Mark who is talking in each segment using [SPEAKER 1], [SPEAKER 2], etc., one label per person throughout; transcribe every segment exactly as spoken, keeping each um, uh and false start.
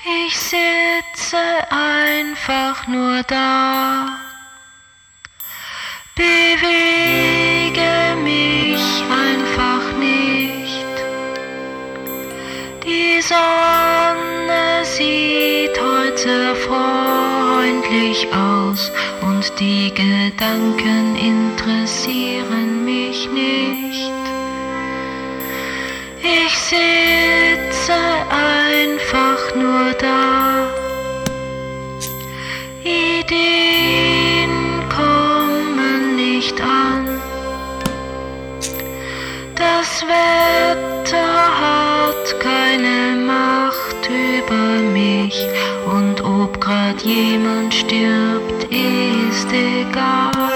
[SPEAKER 1] Ich sitze einfach nur da, bewege mich einfach nicht. Die Sonne sieht heute freundlich aus und die Gedanken interessieren mich nicht. Ich sitze einfach nur da. Ideen kommen nicht an. Das Wetter hat keine Macht über mich und ob grad jemand stirbt, ist egal.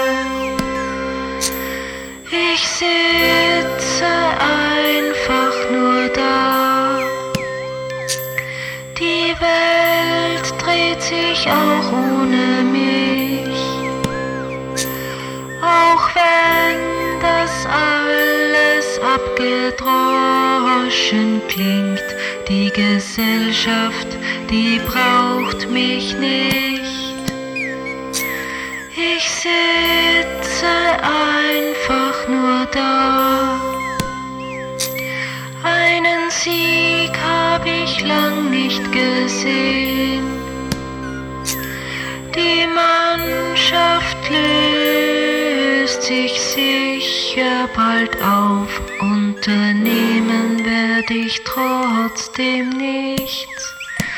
[SPEAKER 1] Ich sitze einfach nur da. Die Welt dreht sich auch ohne mich. Auch wenn das alles abgedroschen klingt, die Gesellschaft, die braucht mich nicht. Ich sitze einfach nur da. Einen Sieg hab ich lang nicht gesehen. Die Mannschaft löst sich sicher bald auf. Unternehmen werd ich trotzdem nichts.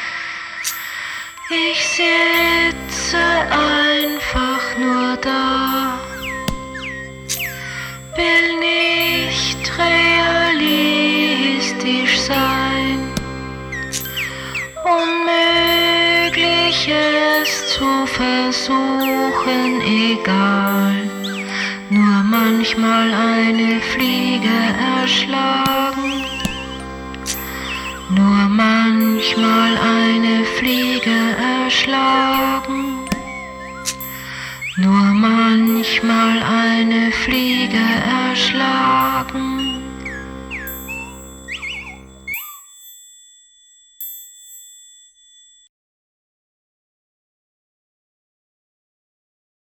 [SPEAKER 1] Ich sitze einfach nur da, will nicht realistisch sein, Unmögliches zu versuchen, egal, nur manchmal eine Fliege erschlagen. Nur manchmal eine Fliege erschlagen. Nur manchmal eine Fliege erschlagen.